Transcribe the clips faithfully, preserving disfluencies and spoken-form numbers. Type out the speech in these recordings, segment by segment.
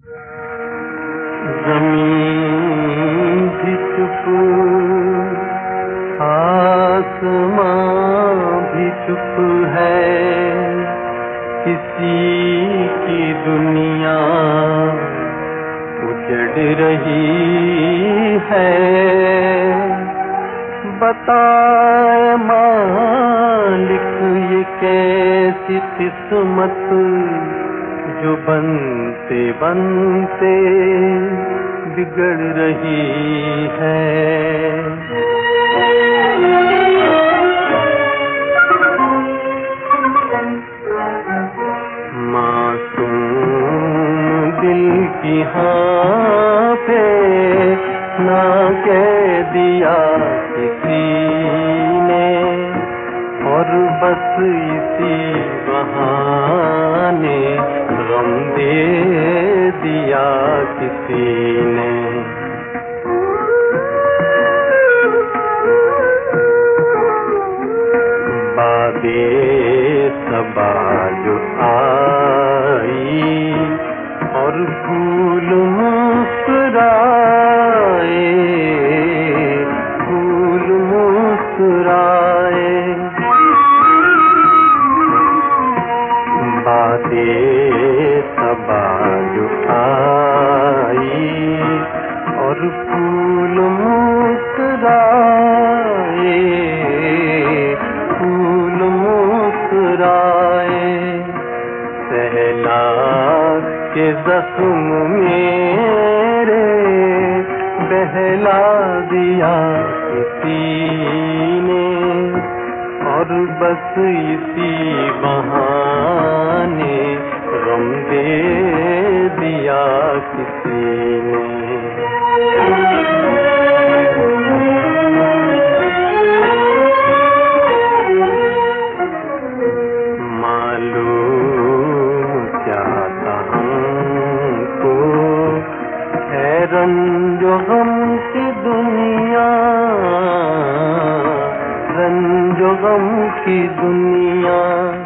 ज़मीन भी चुप, आसमां भी चुप है, किसी की दुनिया उजड़ रही है। बताए मालिक ये कैसी किस्मत जो बनते बनते बिगड़ रही है। मासूम दिल की हाँ पे ना कह दिया किसी ने, और बस इसी बहाने गम दे दिया किसी ने। बादे सबा जो आई और फूल मुस्कुराए, फूल मुस्कुराए। बादे सबा जो आई और फूल मुस्कुराए, फूल मुस्कुराए। सहला के जख्म मेरे बहला दिया किसी ने, और बस इसी बहाने गम दे दिया किसी ने। रंजो गम की दुनिया, रंजो गम की दुनिया।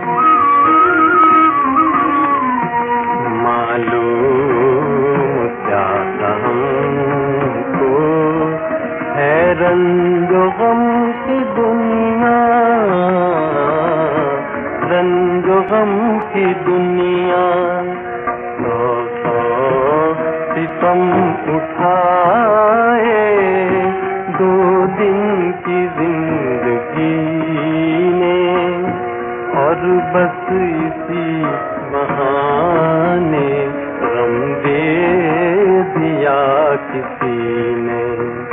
मालूम क्या हमको है रंजो गम की दुनिया, रंजो गम की दुनिया। सितम उठाए दो दिन की जिंदगी ने, और बस इसी बहाने गम दे दिया किसी ने।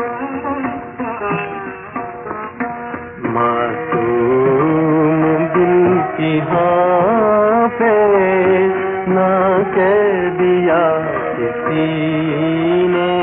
मासूम दिल की हाँ पे ना कह दिया किसी ने,